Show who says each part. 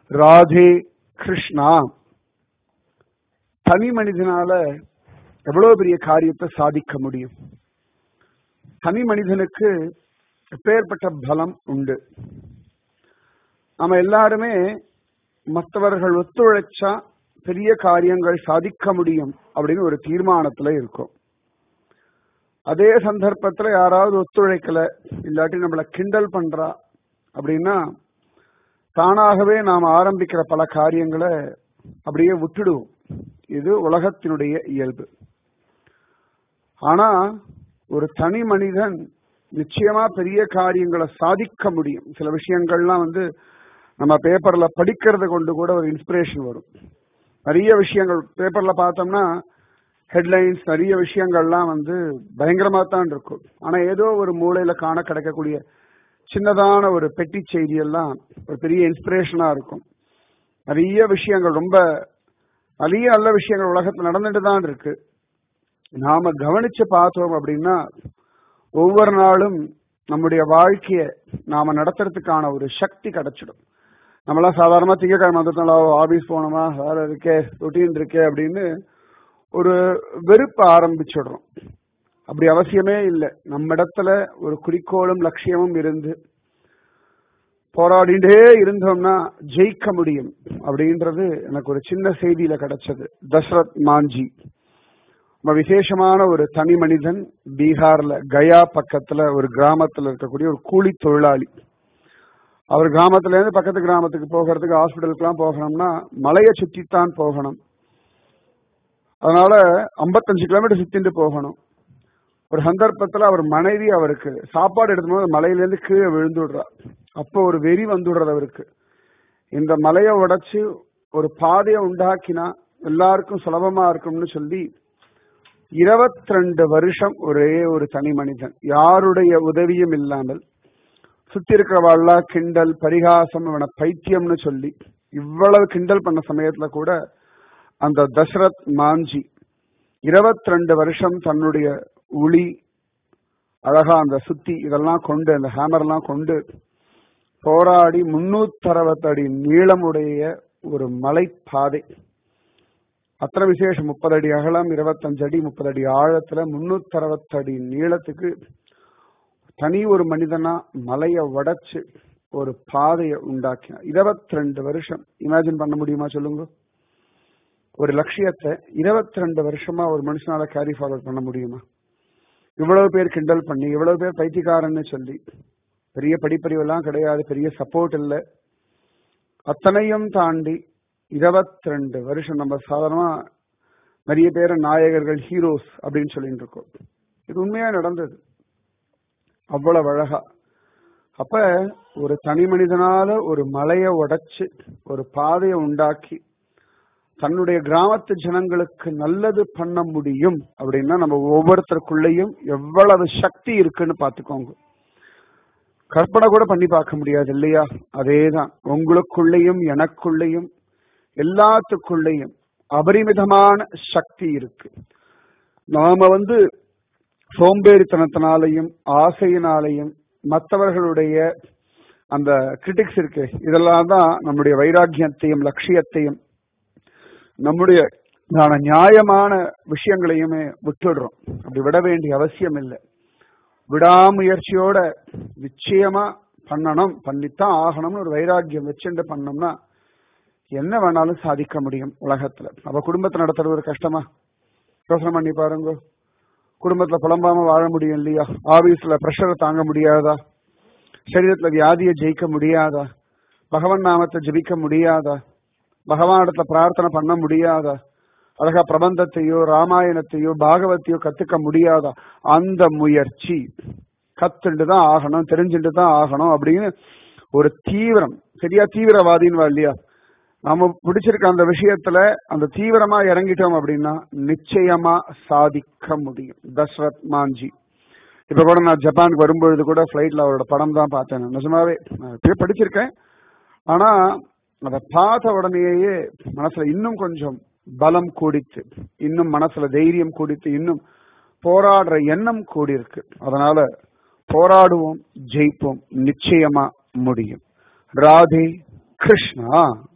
Speaker 1: ராதே கிருஷ்ணா. தனி மனிதனால எவ்வளவு பெரிய காரியத்தை சாதிக்க முடியும். தனி மனிதனுக்கு எப்பேற்பட்ட பலம் உண்டு. நம்ம எல்லாருமே மற்றவர்கள் ஒத்துழைச்சா பெரிய காரியங்கள் சாதிக்க முடியும் அப்படின்னு ஒரு தீர்மானத்துல இருக்கும். அதே சந்தர்ப்பத்துல யாராவது ஒத்துழைக்கல, இல்லாட்டி நம்மளை கிண்டல் பண்றா அப்படின்னா தானாகவே நாம் ஆரம்பிக்கிற பல காரியங்களை அப்படியே விட்டுடுவோம். இது உலகத்தினுடைய இயல்பு. ஆனா ஒரு தனி மனிதன் நிச்சயமா பெரிய காரியங்களை சாதிக்க முடியும். சில விஷயங்கள்லாம் நம்ம பேப்பர்ல படிக்கிறது கொண்டு கூட ஒரு இன்ஸ்பிரேஷன் வரும். நிறைய விஷயங்கள் பேப்பர்ல பார்த்தோம்னா ஹெட்லைன்ஸ், நிறைய விஷயங்கள்லாம் பயங்கரமா தான் இருக்கும். ஆனா ஏதோ ஒரு மூலையில காண கிடைக்கக்கூடிய சின்னதான ஒரு பெட்டி செய்தியெல்லாம் ஒரு பெரிய இன்ஸ்பிரேஷனா இருக்கும். நிறைய விஷயங்கள், ரொம்ப நிறைய நல்ல விஷயங்கள் உலகத்தில் நடந்துட்டு தான் இருக்கு. நாம கவனிச்சு பார்த்தோம் அப்படின்னா ஒவ்வொரு நாளும் நம்முடைய வாழ்க்கைய நாம நடத்துறதுக்கான ஒரு சக்தி கிடைச்சிடும். நம்மளாம் சாதாரணமா திங்கக்கிழமை வந்துட்டோம், ஆபீஸ் போனோமா, வேலை இருக்கே, ரொட்டீன் இருக்கே அப்படின்னு ஒரு வெறுப்ப ஆரம்பிச்சிடுறோம். அப்படி அவசியமே இல்லை. நம்ம இடத்துல ஒரு குறிக்கோளும் லட்சியமும் இருந்து போராடிண்டே இருந்தோம்னா ஜெயிக்க முடியும் அப்படின்றது எனக்கு ஒரு சின்ன செய்தியில கிடைச்சது. தசரத் மாஞ்சி ரொம்ப விசேஷமான ஒரு தனி மனிதன். பீகார்ல கயா பக்கத்துல ஒரு கிராமத்துல இருக்கக்கூடிய ஒரு கூலி தொழிலாளி. அவர் கிராமத்துல இருந்து பக்கத்து கிராமத்துக்கு போகிறதுக்கு, ஹாஸ்பிட்டலுக்குலாம் போகணும்னா மலையை சுற்றித்தான் போகணும். அதனால 55 கிலோமீட்டர் சுத்திட்டு போகணும். ஒரு சந்தர்ப்பத்துல அவர் மனைவி அவருக்கு சாப்பாடு எடுத்தும்போது மலையிலேருந்து கீழே விழுந்து விடுறா. அப்போ ஒரு வெறி வந்துடுறது அவருக்கு. இந்த மலையை உடைச்சு ஒரு பாதையை உண்டாக்கினா எல்லாருக்கும் சுலபமா இருக்கும்னு சொல்லி 22 வருஷம் ஒரே ஒரு தனி மனிதன், யாருடைய உதவியும் இல்லாமல், சுத்தி இருக்கிறவாள்லாம் கிண்டல் பரிகாசம், இவனை பைத்தியம்னு சொல்லி இவ்வளவு கிண்டல் பண்ண சமயத்துல கூட அந்த தசரத் மாஞ்சி 22 வருஷம் தன்னுடைய உளி, அழகா அந்த சுத்தி இதெல்லாம் கொண்டு, அந்த ஹேமர்லாம் கொண்டு போராடி 360 அடி நீளமுடைய ஒரு மலைப்பாதை, அத்தனை விசேஷம், 30 அடி அகலம், 25 அடி, 30 அடி ஆழத்துல 360 அடி நீளத்துக்கு தனி ஒரு மனிதனா மலையை உடைச்சு ஒரு பாதையை உண்டாக்கினார். 22 வருஷம். இமேஜின் பண்ண முடியுமா சொல்லுங்க? ஒரு லட்சியத்தை 22 வருஷமா ஒரு மனுஷனால கேரி ஃபார்வர்ட் பண்ண முடியுமா? இவ்வளவு பேர் கிண்டல் பண்ணி, இவ்வளவு பேர் பைத்தியக்காரன்னு சொல்லி, பெரிய படிப்பறிவெல்லாம் கிடையாது, பெரிய சப்போர்ட் இல்லை, அத்தனையும் தாண்டி 22 வருஷம். நம்ம சாதாரணமா நிறைய பேர் நாயகர்கள், ஹீரோஸ் அப்படின்னு சொல்லிட்டு இருக்கோம். இது உண்மையா நடந்தது, அவ்வளவு அழகா. அப்ப ஒரு தனி மனிதனால ஒரு மலையை உடைச்சு ஒரு பாதையை உண்டாக்கி தன்னுடைய கிராமத்து ஜனங்களுக்கு நல்லது பண்ண முடியும் அப்படின்னா நம்ம ஒவ்வொருத்தருக்குள்ளேயும் எவ்வளவு சக்தி இருக்குன்னு பாத்துக்கோங்க. கற்பனை கூட பண்ணி பார்க்க முடியாது இல்லையா? அதேதான் உங்களுக்குள்ளேயும் எனக்குள்ளேயும் எல்லாத்துக்குள்ளேயும் அபரிமிதமான சக்தி இருக்கு. நாம சோம்பேறித்தனத்தினாலையும் ஆசையினாலையும் மற்றவர்களுடைய அந்த கிரிட்டிக்ஸ் இருக்கு, இதெல்லாம் தான் நம்முடைய வைராக்கியத்தையும் லட்சியத்தையும் நம்முடைய நியாயமான விஷயங்களையுமே விட்டுடுறோம். அப்படி விட வேண்டிய அவசியம் இல்லை. விடாமுயற்சியோட நிச்சயமா பண்ணணும், பண்ணித்தான் ஆகணும்னு ஒரு வைராக்கியம் வச்சுட்டு பண்ணோம்னா என்ன வேணாலும் சாதிக்க முடியும் உலகத்துல. அப்ப குடும்பத்தை நடத்துறது ஒரு கஷ்டமா? யோசனை பண்ணி பாருங்க. குடும்பத்துல புலம்பாம வாழ முடியும் இல்லையா? ஆபீஸ்ல பிரஷரை தாங்க முடியாதா? சரீரத்துல வியாதியை ஜெயிக்க முடியாதா? பகவான் நாமத்தை ஜபிக்க முடியாதா? பகவானிடத்துல பிரார்த்தனை பண்ண முடியாதா? அழகா பிரபந்தத்தையோ ராமாயணத்தையோ பாகவத்தையோ கத்துக்க முடியாதா? அந்த முயற்சி கத்துட்டு தான் ஆகணும், தெரிஞ்சுட்டு தான் ஆகணும் அப்படின்னு ஒரு தீவிரம். சரியா? தீவிரவாதின்னு இல்லையா? நாம பிடிச்சிருக்க அந்த விஷயத்துல அந்த தீவிரமா இறங்கிட்டோம் அப்படின்னா நிச்சயமா சாதிக்க முடியும். தசரத் மாஞ்சி. இப்ப கூட நான் ஜப்பானுக்கு வரும்பொழுது கூட பிளைட்ல அவரோட படம் தான் பார்த்தேன். நிஜமாவே படிச்சிருக்கேன். ஆனா அதை பார்த்த உடனேயே மனசுல இன்னும் கொஞ்சம் பலம் கூடித்து, இன்னும் மனசுல தைரியம் கூடித்து, இன்னும் போராடுற எண்ணம் கூடியிருக்கு. அதனால போராடுவோம், ஜெயிப்போம், நிச்சயமா முடியும். ராதே கிருஷ்ணா.